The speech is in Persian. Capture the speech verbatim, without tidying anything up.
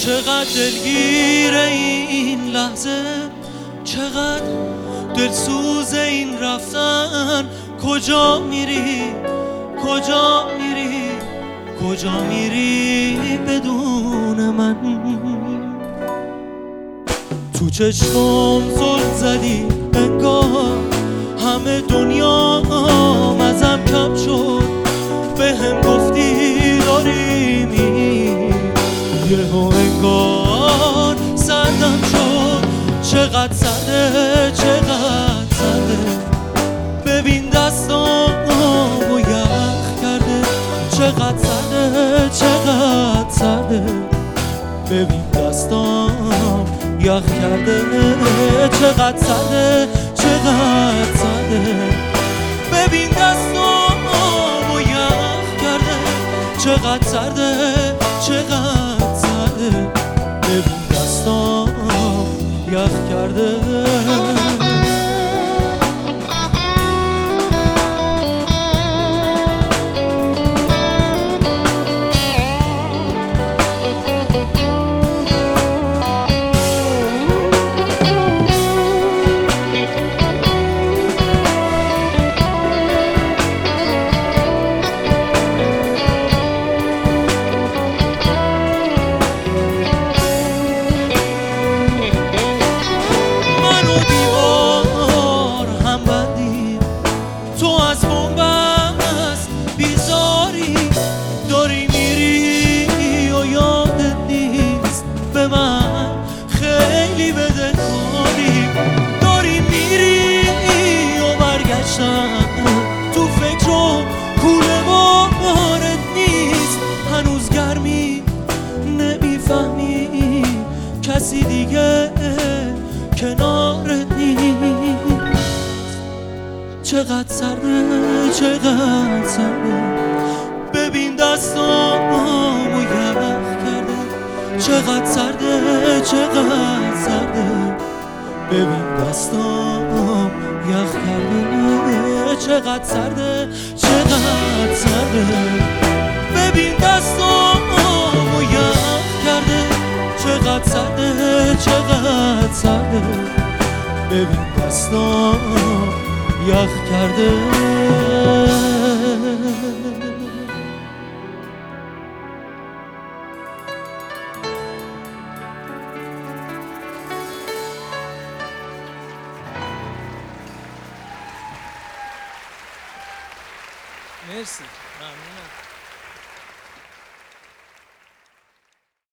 چقدر دلگیر این لحظه، چقدر دلسوز این رفتن. کجا میری، کجا میری، کجا میری بدون من؟ تو چشمم زل زدی انگار همه دنیا ازم کم شد. به هم گفتی داری میری، یهو انگار سردم شد. چقدر سرده، چقدر سرده، ببین دستامو یخ کرده. چقدر سرده، چقدر سرده، ببین دستام یخ کرده. چقدر سرده، چقدر سرده، ببین دستامو یخ کرده. چقدر سرده، چقدر سرده، ببین دستام یخ کرده. تو از بنبست بیزاری داری میری و یادت نیست به من خیلی بدهکاری. داری میری و برگشتن تو فکر و کوله بارت نیست. هنوز گرمی نمیفهمی کسی دیگه کنارت نیست. چقدر سرده، چقدر سرده، ببین دستامو یخ کرده. چقدر سرده، چقدر سرده، ببین دستام یخ کرده. چقدر سرده، چقدر سرده، ببین دستامو یخ کرده. چقدر سرده، چقدر سرده، ببین دستام یخ کرده. مرسی، ممنونم.